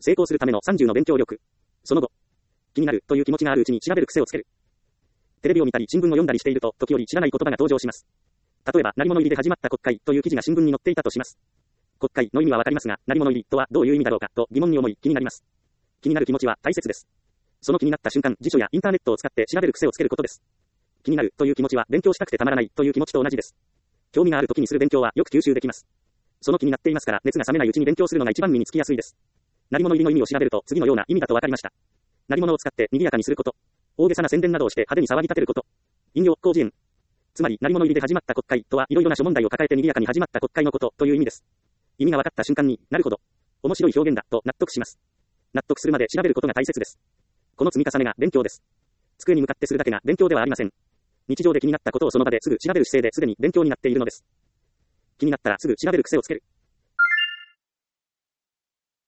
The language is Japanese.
成功するための30の勉強力。その後、気になるという気持ちがあるうちに調べる癖をつける。テレビを見たり新聞を読んだりしていると、時折知らない言葉が登場します。例えば、鳴り物入りで始まった国会という記事が新聞に載っていたとします。国会の意味はわかりますが、鳴り物入りとはどういう意味だろうかと疑問に思い気になります。気になる気持ちは大切です。その気になった瞬間、辞書やインターネットを使って調べる癖をつけることです。気になるという気持ちは勉強したくてたまらないという気持ちと同じです。興味がある時にする勉強はよく吸収できます。その気になっていますから熱が冷めないうちに勉強するのが一番身につきやすいです。鳴り物入りの意味を調べると次のような意味だとわかりました。鳴り物を使って賑やかにすること。大げさな宣伝などをして派手に騒ぎ立てること。引用、広辞苑。つまり、鳴り物入りで始まった国会とは、いろいろな諸問題を抱えて賑やかに始まった国会のことという意味です。意味が分かった瞬間になるほど、面白い表現だと納得します。納得するまで調べることが大切です。この積み重ねが勉強です。机に向かってするだけが勉強ではありません。日常で気になったことをその場ですぐ調べる姿勢ですでに勉強になっているのです。気になったらすぐ調べる癖をつける。